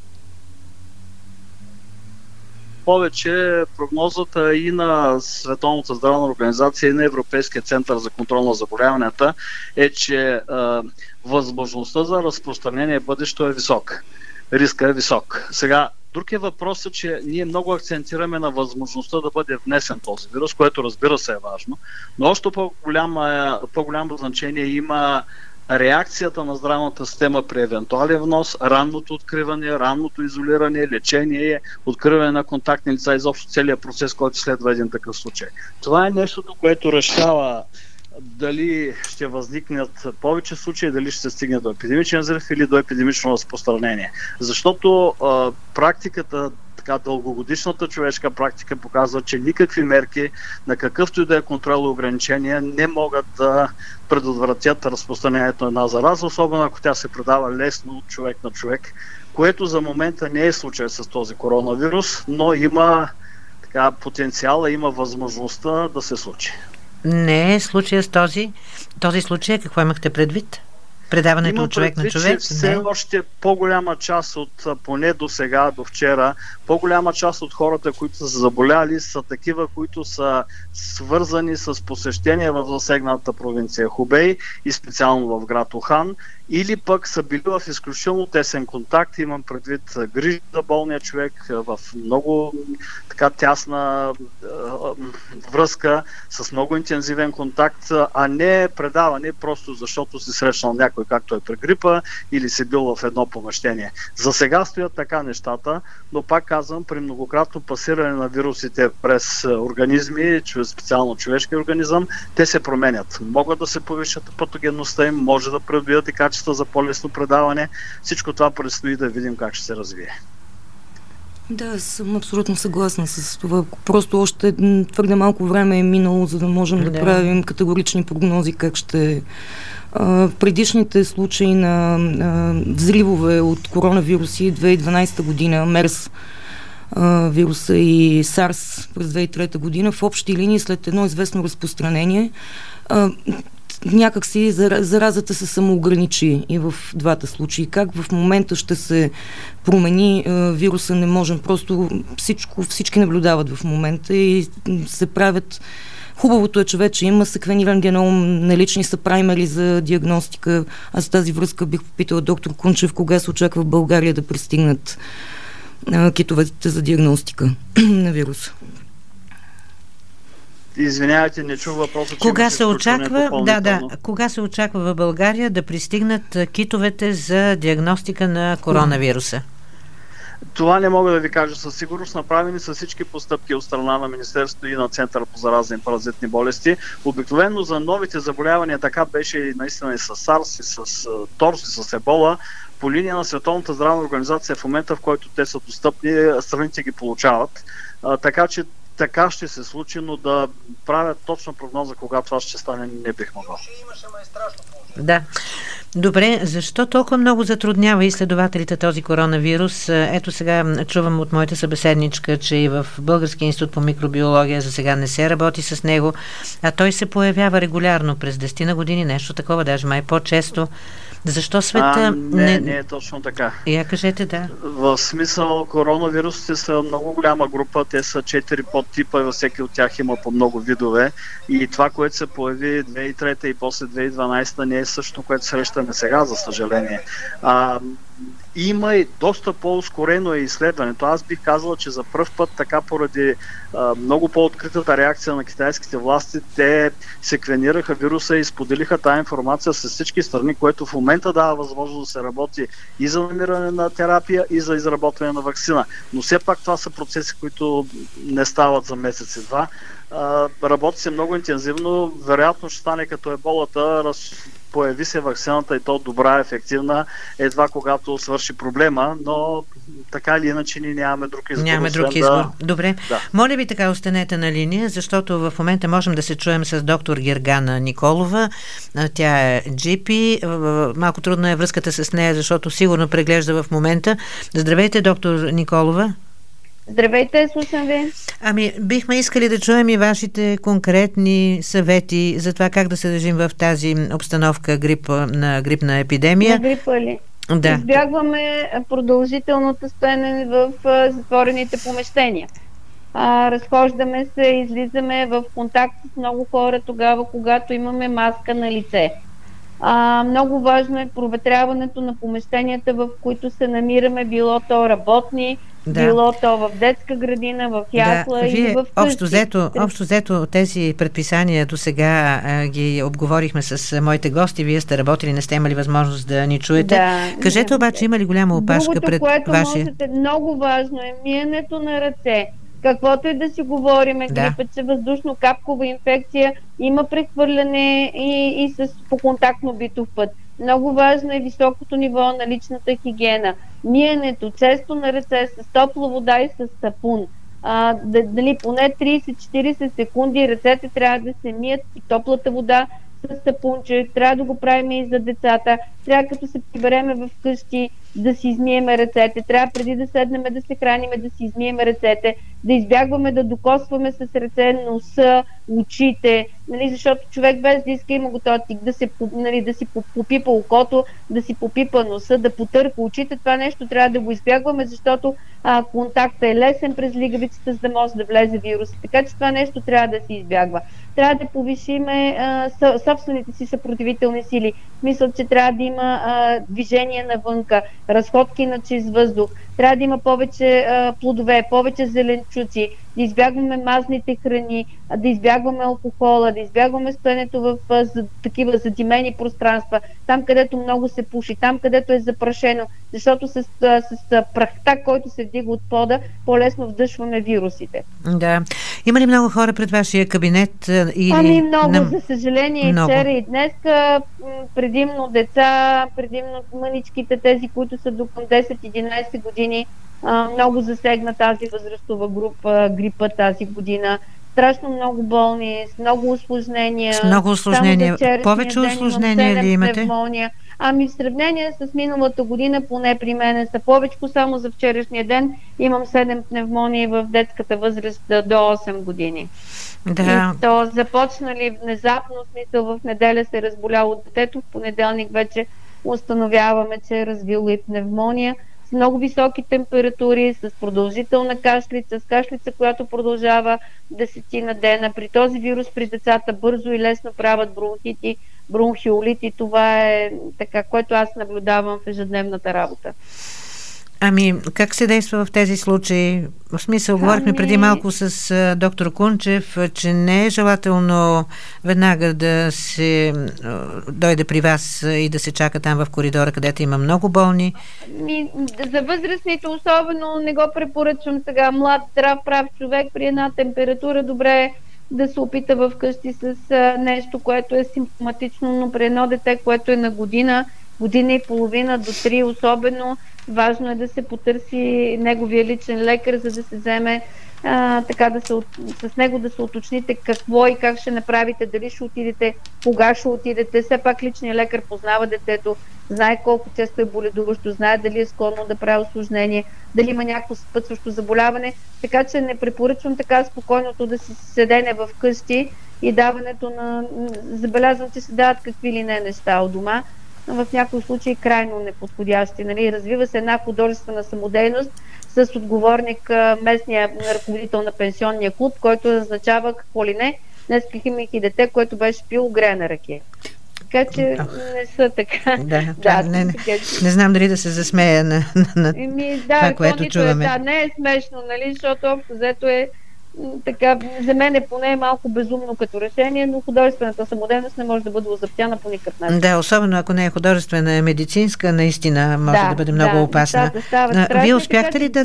Speaker 3: Повече прогнозата и на Световната здравна организация, и на Европейския център за контрол на заболяванията е, че възможността за разпространение бъдещо е висока. Риска е висок. Сега, друг е въпросът, че ние много акцентираме на възможността да бъде внесен този вирус, което, разбира се, е важно, но още по-голямо значение има реакцията на здравната система при евентуален внос, ранното откриване, ранното изолиране, лечение, откриване на контактни лица, изобщо целият процес, който следва един такъв случай. Това е нещото, което решава дали ще възникнат повече случаи, дали ще се стигне до епидемичен взрив или до епидемично разпространение. Защото практиката, така дългогодишната човешка практика показва, че никакви мерки на какъвто и да е контрол и ограничения не могат да предотвратят разпространението на една зараза, особено ако тя се предава лесно от човек на човек, което за момента не е случай с този коронавирус, но има потенциала, има възможността да се случи.
Speaker 1: Не е случая с този случай. Какво имахте предвид? Предаването от човек на човек?
Speaker 3: Все още по-голяма част от, поне до сега, до вчера, по-голяма част от хората, които са заболяли, са такива, които са свързани с посещения в засегната провинция Хубей и специално в град Ухан, или пък са били в изключително тесен контакт, имам предвид грижа за болния човек, в много така тясна връзка, с много интензивен контакт, а не предаване просто защото си срещнал някой, както е при грипа, или си бил в едно помещение. За сега стоят така нещата, но пак казвам, при многократно пасиране на вирусите през организми, специално човешки организъм, те се променят. Могат да се повишат патогенността им, може да придобият и качества за по-лесно предаване. Всичко това предстои да видим как ще се развие.
Speaker 2: Да, съм абсолютно съгласна с това. Просто още твърде малко време е минало, за да можем да правим категорични прогнози как ще... предишните случаи на взривове от коронавируси 2012 година, МЕРС вируса и САРС през 2003 година, в общи линии след едно известно разпространение някакси заразата се самоограничи и в двата случаи. Как в момента ще се промени вируса, не можем. Просто всички наблюдават в момента и се правят Хубавото е, че вече има секвениран геном, налични са праймери за диагностика. Аз в тази връзка бих попитала доктор Кунчев, кога се очаква в България да пристигнат китовете за диагностика на вируса.
Speaker 3: Извинявайте, не чух въпроса, че
Speaker 1: кога се очаква, кога се очаква в България да пристигнат китовете за диагностика на коронавируса?
Speaker 3: Това не мога да ви кажа със сигурност. Направени са всички постъпки от страна на Министерството и на Центъра по заразни паразитни болести. Обикновено за новите заболявания така беше и наистина и с SARS, и с ТОРС, и с Ебола. По линия на Световната здравна организация в момента, в който те са достъпни, страните ги получават. Така че така ще се случи, но да правят точна прогноза кога това ще стане, не бих могъл.
Speaker 1: Да. Добре, защо толкова много затруднява изследователите този коронавирус? Ето сега чувам от моята събеседничка, че и в Българския институт по микробиология за сега не се работи с него, а той се появява регулярно през 10 години, нещо такова, даже май по-често. Защо света...
Speaker 3: Не е точно така.
Speaker 1: Я кажете, да.
Speaker 3: В смисъл, коронавирусите са много голяма група, те са 4 подтипа и във всеки от тях има по много видове. И това, което се появи 2003 и после 2012, не е също, което срещаме сега, за съжаление. Има и доста по-ускорено изследването. Аз бих казала, че за пръв път, така поради много по-откритата реакция на китайските власти, те секвенираха вируса и споделиха тази информация с всички страни, което в момента дава възможност да се работи и за намиране на терапия, и за изработване на ваксина. Но все пак това са процеси, които не стават за месец и два. Работи се много интензивно. Вероятно ще стане като еболата, появи се ваксината и то добра, ефективна, едва когато свърши проблема, но така или иначе ние нямаме друг избор.
Speaker 1: Нямаме друг избор. Добре. Да. Моля ви така, останете на линия, защото в момента можем да се чуем с доктор Гергана Николова. Тя е GP. Малко трудна е връзката с нея, защото сигурно преглежда в момента. Здравейте, доктор Николова.
Speaker 4: Здравейте, слушам ви.
Speaker 1: Бихме искали да чуем и вашите конкретни съвети за това как да се държим в тази обстановка грипна епидемия.
Speaker 4: На грипа ли?
Speaker 1: Да.
Speaker 4: Избягваме продължителното стоене в затворените помещения. Разхождаме се, излизаме в контакт с много хора тогава, когато имаме маска на лице. Много важно е проветряването на помещенията, в които се намираме, било то работни, било то в детска градина, в ясла или в къщи.
Speaker 1: Общо взето тези предписания до сега ги обговорихме с моите гости. Вие сте работили, не сте имали възможност да ни чуете. Кажете обаче, има ли голяма опашка пред вашия?
Speaker 4: Много важно е миенето на ръце. Каквото и да си говориме, грипът е въздушно-капкова инфекция, има прехвърляне и по контактно битов път. Много важно е високото ниво на личната хигиена. Миенето често на ръце с топла вода и с сапун. Поне 30-40 секунди ръцете трябва да се мият и топлата вода с сапунче. Трябва да го правим и за децата. Трябва като се прибереме в къщи да си измиеме ръцете. Трябва преди да седнем да се храниме да си измиеме ръцете. Да избягваме да докосваме с ръце носа, очите, защото човек без да иска има го този тик да си попипа окото, да си попипа носа, да потърка очите. Това нещо трябва да го избягваме, защото контактът е лесен през лигавицата, за да може да влезе вирус. Така че това нещо трябва да се избягва. Трябва да повишиме собствените си съпротивителни сили. Мисля, че трябва да има движение навънка, разходки на чист въздух. Трябва да има повече плодове, повече зеленчуци, да избягваме мазните храни, да избягваме алкохола, да избягваме стоенето в такива задимени пространства, там където много се пуши, там където е запрашено, защото с прахта, който се вдига от пода, по-лесно вдъшваме вирусите.
Speaker 1: Да. Има ли много хора пред вашия кабинет?
Speaker 4: Много, за съжаление, вчера и днеска, предимно деца, предимно мъничките, тези, които са до към 10-11 години, много засегна тази възрастова група грипа тази година. Страшно много болни, с много усложнения.
Speaker 1: Повече усложнения ли имате?
Speaker 4: Пневмония. В сравнение с миналата година, поне при мен са повече. Само за вчерашния ден имам 7 пневмонии в детската възраст до 8 години.
Speaker 1: Да.
Speaker 4: И то започнали внезапно, смисъл в неделя се разболяло детето, в понеделник вече установяваме, че е развило и пневмония. с много високи температури, с продължителна кашлица, с кашлица, която продължава десетина дена. При този вирус при децата бързо и лесно правят бронхити, бронхиолити. Това е така, което аз наблюдавам в ежедневната работа.
Speaker 1: Ами, как се действа в тези случаи? В смисъл, говорихме преди малко с доктор Кунчев, че не е желателно веднага да се дойде при вас и да се чака там в коридора, където има много болни.
Speaker 4: За възрастните особено не го препоръчвам сега. Млад, здрав, прав човек при една температура добре е да се опита вкъщи с нещо, което е симптоматично, но при едно дете, което е на година и половина до 3 особено, важно е да се потърси неговия личен лекар, за да се вземе с него да се уточните какво и как ще направите, дали ще отидете, кога ще отидете. Все пак личният лекар познава детето, знае колко често е боледуващо, знае дали е склонно да прави усложнение, дали има някакво съпътстващо заболяване, така че не препоръчвам така спокойното да си седене в къщи и даването на... Забелязвам, че се дават какви ли не неща от дома, но в някои случаи крайно неподходящи. Нали? Развива се една художествена самодейност с отговорник, местния ръководител на пенсионния клуб, който назначава какво ли не. Днес имах и дете, което беше пило грена ракия. Така че не са така.
Speaker 1: Не знам дали да се засмея на това, което чуваме.
Speaker 4: Да, не е смешно, нали, защото общо взето е така, за мен е поне малко безумно като решение, но художествената самодейност не може да бъде озаптяна по никакъв начин.
Speaker 1: Да, особено ако не е художествена, е медицинска, наистина може да бъде много опасна. Вие успяхте ли да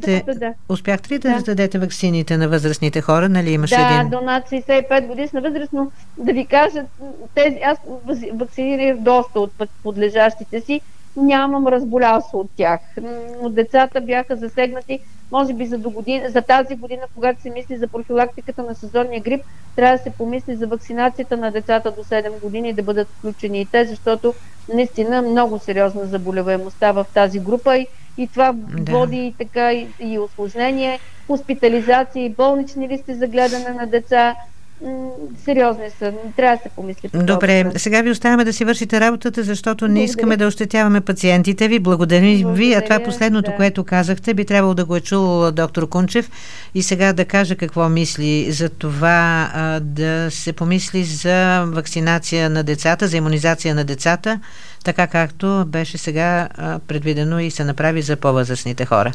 Speaker 1: раздадете ваксините на възрастните хора? Нали имаше един?
Speaker 4: Да, до над 65 годишна възраст, но да ви кажа, аз вакцинирах доста от подлежащите си, нямам разболял се от тях. Но децата бяха засегнати. Може би за тази година, когато се мисли за профилактиката на сезонния грип, трябва да се помисли за вакцинацията на децата до 7 години и да бъдат включени и те, защото наистина много сериозна заболеваемостта в тази група и това води така и усложнение, хоспитализации, болнични листи за гледане на деца. Сериозни са, трябва да се помисли.
Speaker 1: Добре, сега ви оставяме да си вършите работата, защото не искаме да ощетяваме пациентите ви. Благодаря ви. А това последното, което казахте, би трябвало да го е чул доктор Кунчев и сега да каже какво мисли за това да се помисли за вакцинация на децата, за имунизация на децата, така както беше сега предвидено и се направи за по-възрастните хора.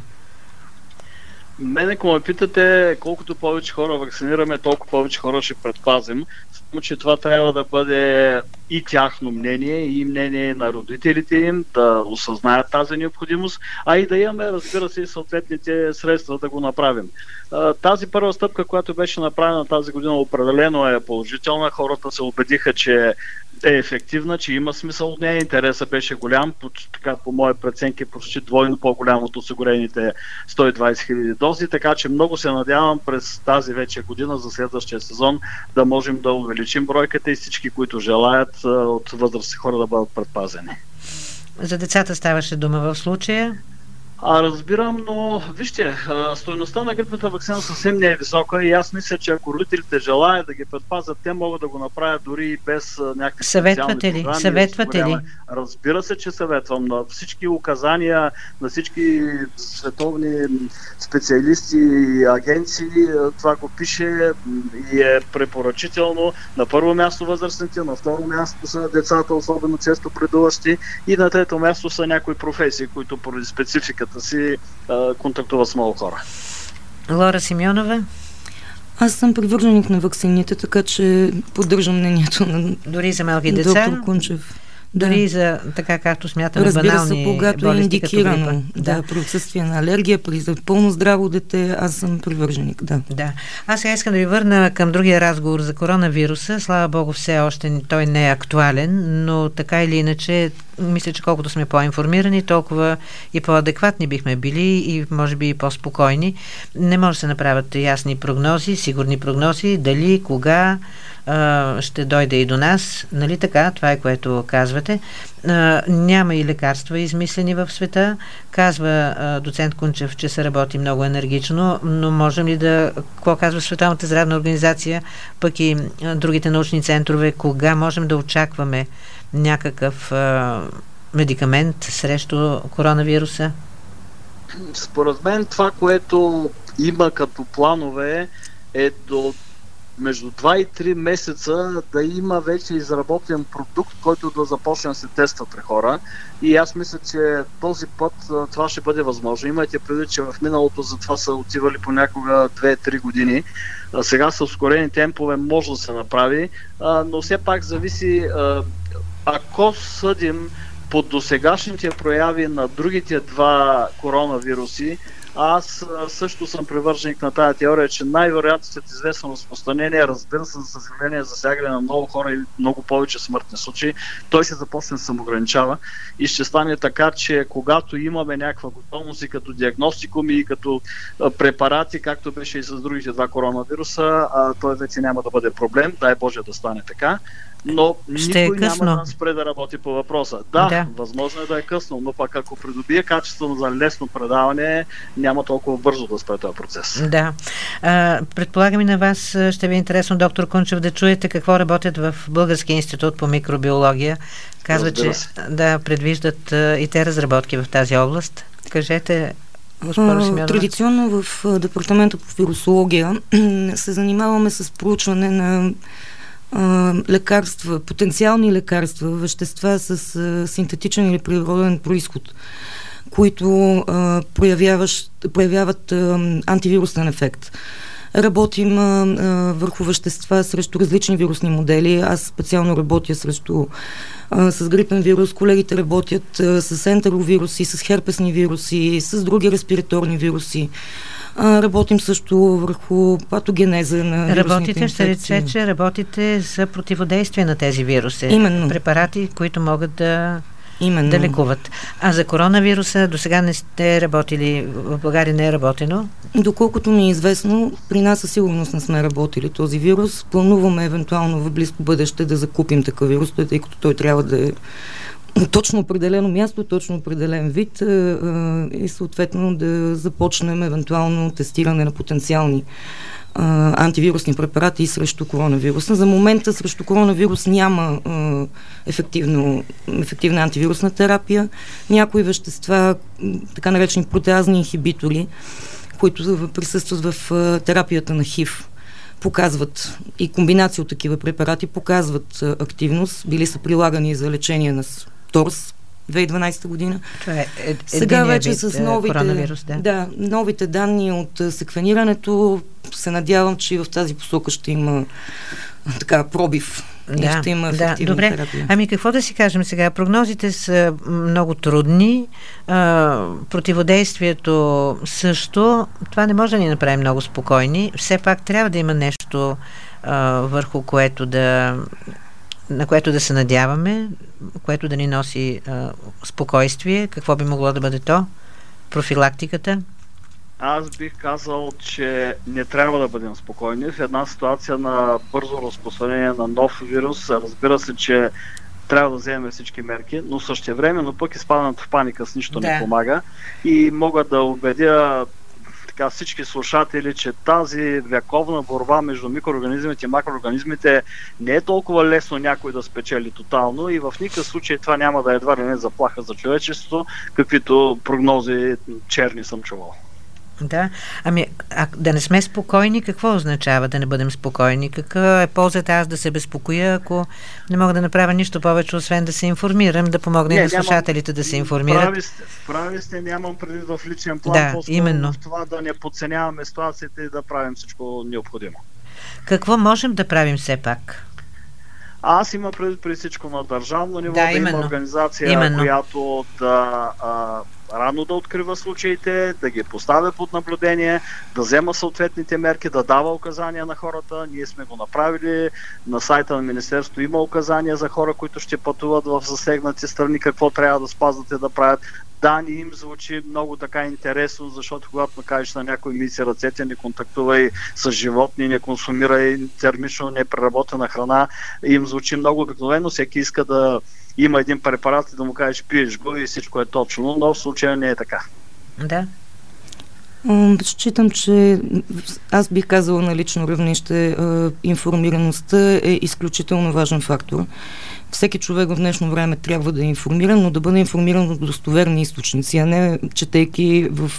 Speaker 3: Мене, ако ме питате, колкото повече хора вакцинираме, толкова повече хора ще предпазим. Само че това трябва да бъде и тяхно мнение, и мнение на родителите им, да осъзнаят тази необходимост, а и да имаме, разбира се, съответните средства да го направим. Тази първа стъпка, която беше направена тази година, определено е положителна. Хората се убедиха, че е ефективна, че има смисъл от нея. Интересът беше голям, така по моя преценки почти двойно по-голям от осигурените 120 000 дози, така че много се надявам през тази вече година за следващия сезон да можем да увеличим бройката и всички, които желаят от възрастни хора да бъдат предпазени.
Speaker 1: За децата ставаше дума в случая?
Speaker 3: Разбирам, но вижте, стойността на грипната ваксина съвсем не е висока и аз мисля, че ако родителите желаят да ги предпазят, те могат да го направят дори и без някакви
Speaker 1: специални програми. Съветвате ли?
Speaker 3: Разбира се, че съветвам. На всички указания, на всички световни специалисти и агенции, това го пише и е препоръчително. На първо място възрастните, на второ място са децата, особено често предуващи, и на трето място са някои професии, които поради спецификата си контактува с много хора.
Speaker 1: Лора Симеонова?
Speaker 2: Аз съм привърженик на ваксините, така че поддържам мнението на
Speaker 1: дори за малки деца,
Speaker 2: доктор Кунчев.
Speaker 1: Дори за така както смятаме банални болести.
Speaker 2: Разбира се, когато е индикирано при отсъствие на алергия, при пълно здраво дете, аз съм привърженик,
Speaker 1: да. Аз сега искам да ви върна към другия разговор за коронавируса. Слава Богу, все още той не е актуален, но така или иначе, мисля, че колкото сме по-информирани, толкова и по-адекватни бихме били и може би и по-спокойни. Не може да се направят ясни прогнози, сигурни прогнози, дали, кога ще дойде и до нас. Нали така? Това е, което казвате. Няма и лекарства измислени в света. Казва доцент Кунчев, че се работи много енергично, но можем ли какво казва Световната здравна организация, пък и другите научни центрове, кога можем да очакваме някакъв медикамент срещу коронавируса?
Speaker 3: Според мен това, което има като планове, е до между 2 и 3 месеца да има вече изработен продукт, който да започне да се тества при хора. И аз мисля, че този път това ще бъде възможно. Имайте предвид, че в миналото за това са отивали понякога 2-3 години. Сега с ускорени темпове може да се направи, но все пак зависи, ако съдим по досегашните прояви на другите два коронавируси. Аз също съм привърженик на тая теория, че най-вероятно след известно разпространение, разбира се, за съжаление, засягане на много хора и много повече смъртни случаи, той ще започне да самоограничава и ще стане така, че когато имаме някаква готовност и като диагностикум и като препарати, както беше и с другите два коронавируса, той вече няма да бъде проблем, дай Боже да стане така. Но никой няма да спре да работи по въпроса. Да, възможно е да е късно, но пък ако придобие качество за лесно предаване, няма толкова бързо да спре този процес.
Speaker 1: Да. Предполагам и на вас ще ви е интересно, доктор Кунчев, да чуете какво работят в Българския институт по микробиология. Казва, че предвиждат и те разработки в тази област. Кажете, госпожо Симеонова.
Speaker 2: Традиционно в департамента по вирусология се занимаваме с проучване на лекарства, потенциални лекарства, вещества с синтетичен или природен произход, които проявяват антивирусен ефект. Работим върху вещества срещу различни вирусни модели. Аз специално работя с грипен вирус, колегите работят с ентеровируси, с херпесни вируси, с други респираторни вируси. Работим също върху патогенеза на вирусните инфекции.
Speaker 1: Ще работите за противодействие на тези вируси.
Speaker 2: Именно.
Speaker 1: Препарати, които могат да лекуват. А за коронавируса до сега не сте работили, в България не е работено?
Speaker 2: Доколкото ми е известно, при нас със сигурност не сме работили този вирус. Плануваме евентуално в близко бъдеще да закупим такъв вирус, тъй като той трябва да е точно определено място, точно определен вид и съответно да започнем евентуално тестиране на потенциални антивирусни препарати срещу коронавируса. За момента срещу коронавирус няма ефективна антивирусна терапия. Някои вещества, така наречени протеазни инхибитори, които присъстват в терапията на ХИВ, показват и комбинация от такива препарати показват активност. Били са прилагани за лечение на ТОРС 2012 година. Сега вече с новите данни от секвенирането се надявам, че и в тази посока ще има пробив. Ще има ефективна терапия.
Speaker 1: Ами какво да си кажем сега? Прогнозите са много трудни. Противодействието също. Това не може да ни направи много спокойни. Все пак трябва да има нещо върху което на което да се надяваме, което да ни носи спокойствие. Какво би могло да бъде то? Профилактиката?
Speaker 3: Аз бих казал, че не трябва да бъдем спокойни. В една ситуация на бързо разпространение на нов вирус, разбира се, че трябва да вземем всички мерки, но същевременно пък изпадането в паника с нищо не помага. И мога да убедя всички слушатели, че тази вековна борба между микроорганизмите и макроорганизмите не е толкова лесно някой да спечели тотално и в никакъв случай това няма да едва ли не заплаха за човечеството, каквито прогнози черни съм чувал.
Speaker 1: Да, да не сме спокойни, какво означава да не бъдем спокойни? Каква е ползата аз да се безпокоя, ако не мога да направя нищо повече, освен да се информирам, да помогна и на слушателите да се информират?
Speaker 3: Прави сте, нямам предвид в личен план, именно в това да не подценяваме ситуацията и да правим всичко необходимо.
Speaker 1: Какво можем да правим все пак?
Speaker 3: Аз имам предвид при всичко на държавно ниво, да има организация, която рано да открива случаите, да ги поставя под наблюдение, да взема съответните мерки, да дава указания на хората. Ние сме го направили. На сайта на Министерството има указания за хора, които ще пътуват в засегнати страни, какво трябва да спазват и да правят. Да, ни им звучи много така интересно, защото когато кажеш на някой миси ръцете, не контактувай с животни, не консумирай термично непреработена храна, им звучи много обикновено. Всеки иска да има един препарат и да му кажеш пиеш го и всичко е точно, но в случая не е така.
Speaker 1: Да.
Speaker 2: Считам, че аз бих казала на лично равнище информираността е изключително важен фактор. всеки човек в днешно време трябва да е информиран, но да бъде информиран от достоверни източници, а не четейки в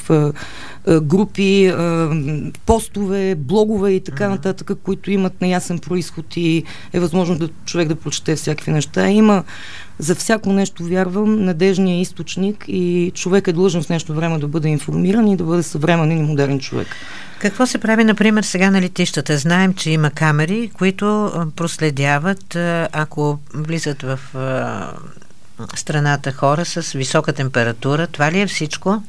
Speaker 2: групи, постове, блогове и така нататък, които имат неясен произход и е възможно човек да прочете всякакви неща. Има за всяко нещо, вярвам, надежния източник и човек е длъжен в нещо време да бъде информиран и да бъде съвременен и модерен човек.
Speaker 1: Какво се прави, например, сега на летищата? Знаем, че има камери, които проследяват, ако влизат в страната хора с висока температура. Това ли е всичко?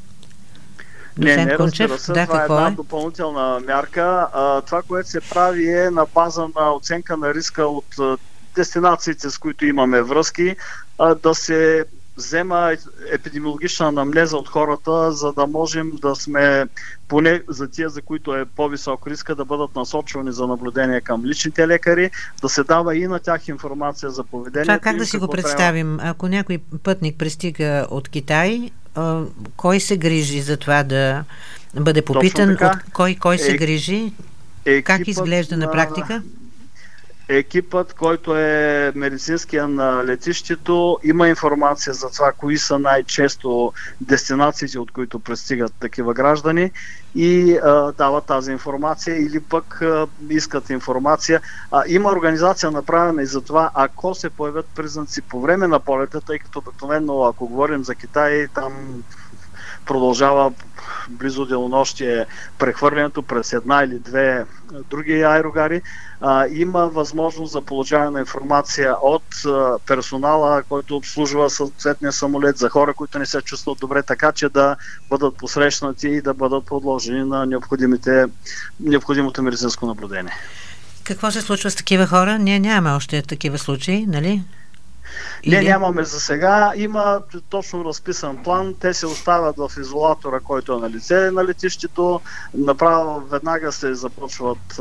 Speaker 3: Не, разбира се, това е една допълнителна мярка. Това, което се прави е на база на оценка на риска от дестинациите, с които имаме връзки, да се взема епидемиологична анамнеза от хората, за да можем да сме, поне за тия, за които е по-висок риска, да бъдат насочвани за наблюдение към личните лекари, да се дава и на тях информация за поведението.
Speaker 1: Това как да си го представим? Ако някой пътник пристига от Китай, кой се грижи за това да бъде попитан? Кой се грижи? Как изглежда на практика?
Speaker 3: Екипът, който е медицинския на летището, има информация за това, кои са най-често дестинациите, от които пристигат такива граждани и дават тази информация или пък искат информация. Има организация направена и за това, ако се появят признаци по време на полета, тъй като обикновено, ако говорим за Китай, там продължава близо денонощие прехвърлянето през една или две други аерогари. Има възможност за получаване на информация от персонала, който обслужва съответния самолет, за хора, които не се чувстват добре, така че да бъдат посрещнати и да бъдат подложени на необходимото медицинско наблюдение.
Speaker 1: Какво се случва с такива хора? Ние нямаме още такива случаи, нали?
Speaker 3: Не, нямаме за сега. Има точно разписан план. Те се оставят в изолатора, който е на лице на летището. Направо веднага се започват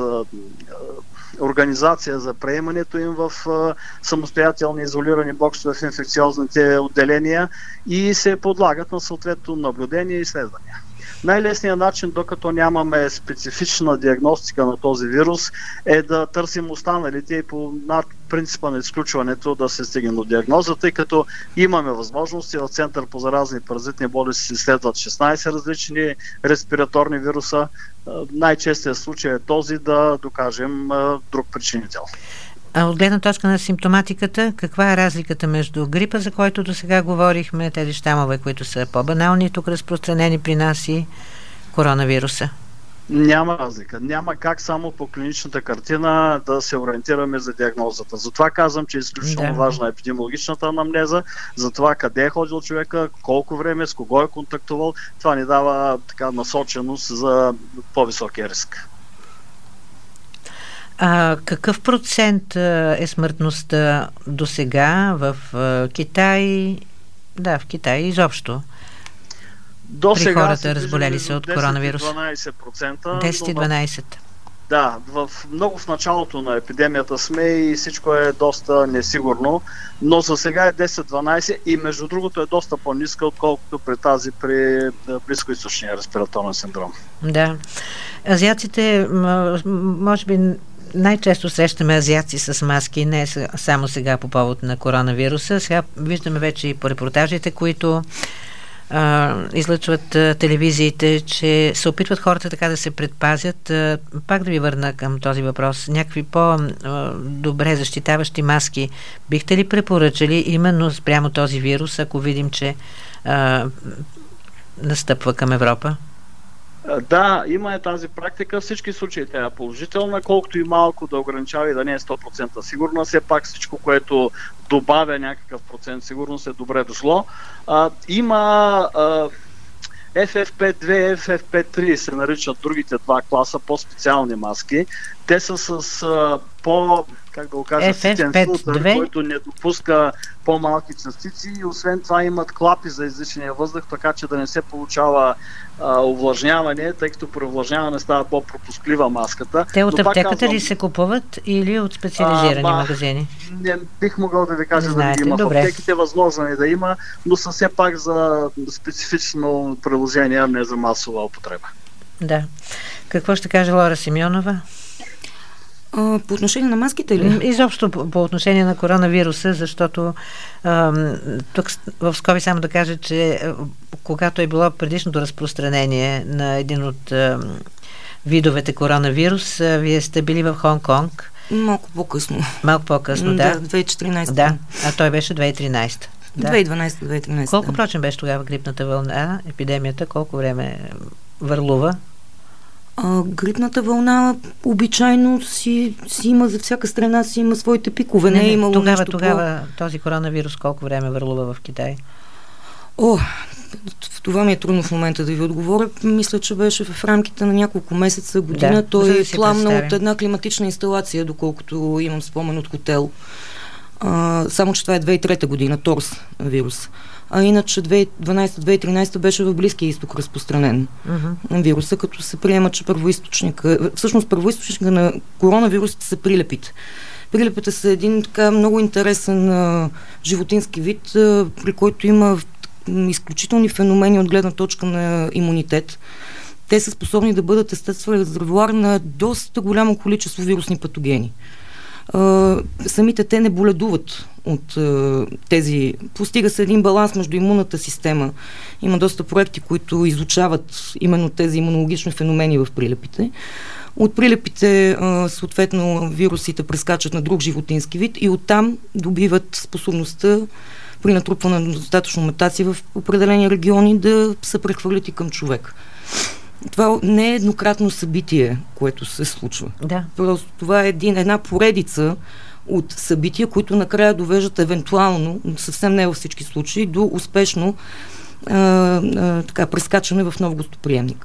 Speaker 3: организация за приемането им в самостоятелни изолирани боксове в инфекциозните отделения и се подлагат на съответно наблюдение и изследвания. Най-лесният начин, докато нямаме специфична диагностика на този вирус, е да търсим останалите и по принципа на изключването да се стигне до диагноза, тъй като имаме възможности. В Център по заразни и паразитни болести се изследват 16 различни респираторни вируса. Най-честият случай е този да докажем друг причинител.
Speaker 1: А от гледна точка на симптоматиката, каква е разликата между грипа, за който до сега говорихме, тези щамове, които са по-банални, тук разпространени при нас, и коронавируса?
Speaker 3: Няма разлика. Няма как само по клиничната картина да се ориентираме за диагнозата. Затова казвам, че е изключително важна епидемиологичната анамнеза, за това къде е ходил човека, колко време, с кого е контактувал. Това ни дава така насоченост за по-високия риск.
Speaker 1: Какъв процент е смъртността до сега в Китай? Да, в Китай изобщо.
Speaker 3: До
Speaker 1: при
Speaker 3: сега
Speaker 1: хората разболели се от коронавирус.
Speaker 3: 10-12%.
Speaker 1: 10-12%.
Speaker 3: Да, много в началото на епидемията сме и всичко е доста несигурно, но за сега е 10-12% и между другото е доста по-ниска, отколкото при близкоизточния респираторен синдром.
Speaker 1: Да. Азиатите, може би най-често срещаме азиаци с маски, не само сега по повод на коронавируса. Сега виждаме вече и по репортажите, които излъчват телевизиите, че се опитват хората така да се предпазят. Пак да ви върна към този въпрос. Някакви по-добре защитаващи маски бихте ли препоръчали именно спрямо този вирус, ако видим, че настъпва към Европа?
Speaker 3: Да, има тази практика. Всички случаи тя е положителна, колкото и малко да ограничава и да не е 100% сигурна. Все пак всичко, което добавя някакъв процент сигурност, е добре дошло. Има FFP2, FFP3 се наричат другите два класа, по-специални маски. Те са с как да го кажа, ситен филтър, който не допуска по-малки частици и освен това имат клапи за изличания въздух, така че да не се получава увлажняване, тъй като при увлажняване става по-пропусклива маската.
Speaker 1: Те от аптеката ли се купуват или от специализирани магазини?
Speaker 3: Не бих могъл да ви кажа да ги има. В аптеките възможно е да има, но са все пак за специфично приложение, а не за масова употреба.
Speaker 1: Да. Какво ще каже Лора Симеонова?
Speaker 2: По отношение на маските ли?
Speaker 1: Изобщо по отношение на коронавируса, защото тук в скоби само да кажа, че когато е било предишното разпространение на един от видовете коронавирус, вие сте били в Хонг-Конг.
Speaker 2: Малко по-късно.
Speaker 1: Малко по-късно, да.
Speaker 2: 2014.
Speaker 1: Да, а той беше 2013. Да.
Speaker 2: 2012-2013.
Speaker 1: Колко прочен беше тогава грипната вълна, епидемията? Колко време върлува?
Speaker 2: Грипната вълна обичайно си има, за всяка страна си има своите пикове. Не е имало
Speaker 1: тогава този коронавирус колко време върлува в Китай?
Speaker 2: Това ми е трудно в момента да ви отговоря. Мисля, че беше в рамките на няколко месеца, година. Той е пламнал от една климатична инсталация, доколкото имам спомен от хотел. Само, че това е 2003 година, торс вирус. А иначе 2012-2013 беше в Близкия изток разпространен вируса, като се приема, че първоизточника на коронавирусите са прилепите. Прилепите са един така много интересен животински вид, при който има изключителни феномени от гледна точка на имунитет. Те са способни да бъдат естествен резервоар на доста голямо количество вирусни патогени. Самите те не боледуват от тези... Постига се един баланс между имунната система. Има доста проекти, които изучават именно тези имунологични феномени в прилепите. От прилепите, съответно, вирусите прескачат на друг животински вид и оттам добиват способността при натрупване на достатъчно мутации в определени региони да се прехвърлят и към човек. Това не е еднократно събитие, което се случва. Да. Просто това е една поредица от събития, които накрая довеждат евентуално, съвсем не във всички случаи, до успешно прескачане в нов гостоприемник.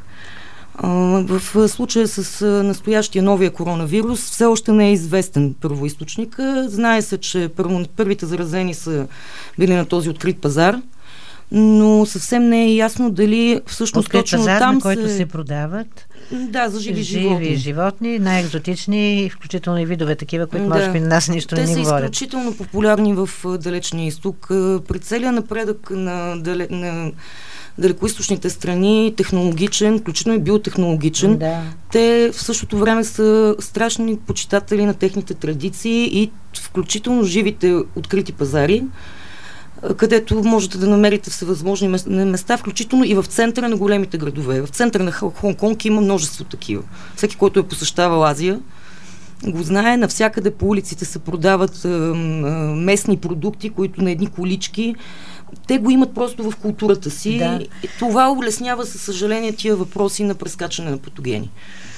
Speaker 2: В случая с настоящия новия коронавирус все още не е известен първоизточник. Знае се, че първите заразени са били на този открит пазар, но съвсем не е ясно дали всъщност
Speaker 1: открит
Speaker 2: точно
Speaker 1: пазар,
Speaker 2: там
Speaker 1: на който се продават
Speaker 2: за живи
Speaker 1: животни, най-екзотични, включително и видове такива, които може би на нас нищо не ни говорят.
Speaker 2: Те са изключително популярни в Далечния изток. При целия напредък на далекоизточните страни, технологичен, включително и биотехнологичен, те в същото време са страшни почитатели на техните традиции и включително живите открити пазари, където можете да намерите всевъзможни места, включително и в центъра на големите градове. В центъра на Хонг-Конг има множество такива. Всеки, който е посещавал Азия, го знае. Навсякъде по улиците се продават местни продукти, които на едни колички. Те го имат просто в културата си. Да. И това улеснява, със съжаление, тия въпроси на прескачане на патогени.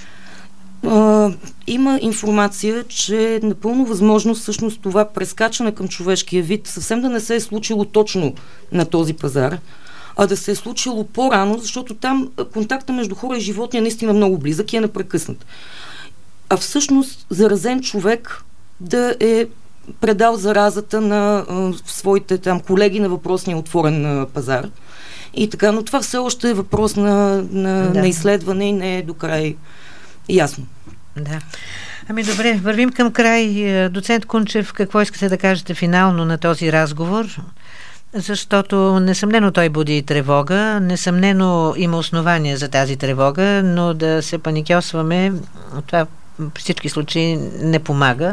Speaker 2: Има информация, че е напълно възможно всъщност това прескачане към човешкия вид съвсем да не се е случило точно на този пазар, а да се е случило по-рано, защото там контакта между хора и животни е наистина много близък и е непрекъснат. А всъщност заразен човек да е предал заразата на своите там колеги на въпросния отворен пазар. И така, но това все още е въпрос на изследване и не е до край ясно.
Speaker 1: Да. Ами добре, вървим към край. Доцент Кунчев, какво искате да кажете финално на този разговор? Защото несъмнено той буди тревога, несъмнено има основания за тази тревога, но да се паникьосваме, това в всички случаи не помага.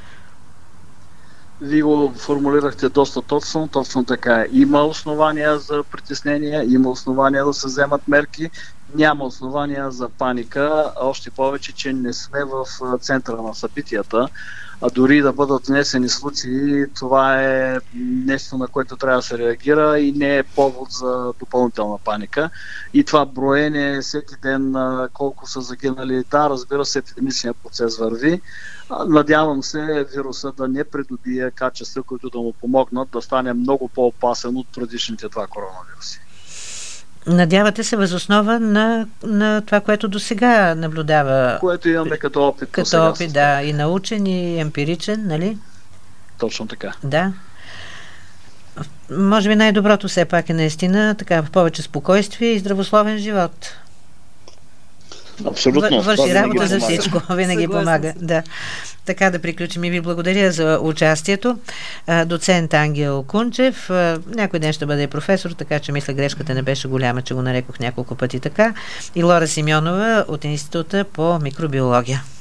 Speaker 3: Вие го формулирахте доста точно така. Има основания за притеснение, има основания да се вземат мерки, няма основания за паника, още повече, че не сме в центъра на събитията, а дори да бъдат внесени случаи, това е нещо, на което трябва да се реагира и не е повод за допълнителна паника. И това броене всеки ден колко са загинали, да, разбира се, епидемичният процес върви. Надявам се вируса да не придобие качества, които да му помогнат да стане много по-опасен от предишните два коронавируси.
Speaker 1: Надявате се въз основа на това, което до сега наблюдава.
Speaker 3: Което имаме като опит.
Speaker 1: Като опит, да, и научен, и емпиричен, нали?
Speaker 3: Точно така.
Speaker 1: Да. Може би най-доброто все пак е наистина така повече спокойствие и здравословен живот.
Speaker 3: Абсолютно.
Speaker 1: Върши работа за всичко. Винаги помага. Да. Така да приключим и ви благодаря за участието. Доцент Ангел Кунчев. Някой ден ще бъде професор, така че мисля грешката не беше голяма, че го нарекох няколко пъти така. И Лора Симеонова от Института по микробиология.